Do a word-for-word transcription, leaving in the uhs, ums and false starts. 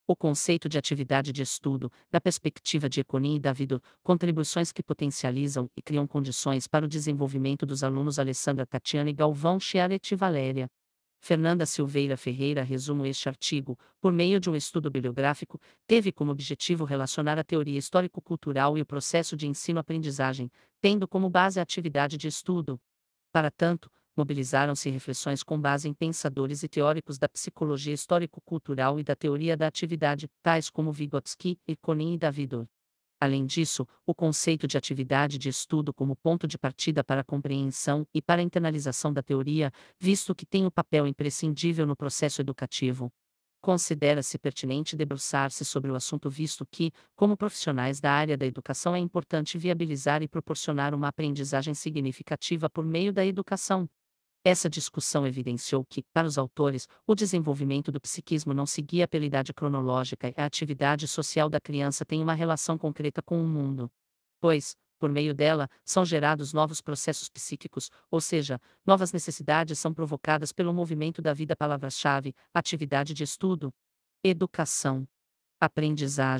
O conceito de atividade de estudo, da perspectiva de Econin e Davido, contribuições que potencializam e criam condições para o desenvolvimento dos alunos Alessandra Tatiana e Galvão Chiaretti Valéria. Fernanda Silveira Ferreira resumo este artigo, por meio de um estudo bibliográfico, teve como objetivo relacionar a teoria histórico-cultural e o processo de ensino-aprendizagem, tendo como base a atividade de estudo. Para tanto, mobilizaram-se reflexões com base em pensadores e teóricos da psicologia histórico-cultural e da teoria da atividade, tais como Vygotsky, Econin e Davidor. Além disso, o conceito de atividade de estudo como ponto de partida para a compreensão e para a internalização da teoria, visto que tem um papel imprescindível no processo educativo. Considera-se pertinente debruçar-se sobre o assunto, visto que, como profissionais da área da educação, é importante viabilizar e proporcionar uma aprendizagem significativa por meio da educação. Essa discussão evidenciou que, para os autores, o desenvolvimento do psiquismo não seguia pela idade cronológica e a atividade social da criança tem uma relação concreta com o mundo. Pois, por meio dela, são gerados novos processos psíquicos, ou seja, novas necessidades são provocadas pelo movimento da vida. Palavras-chave: atividade de estudo, educação, aprendizagem.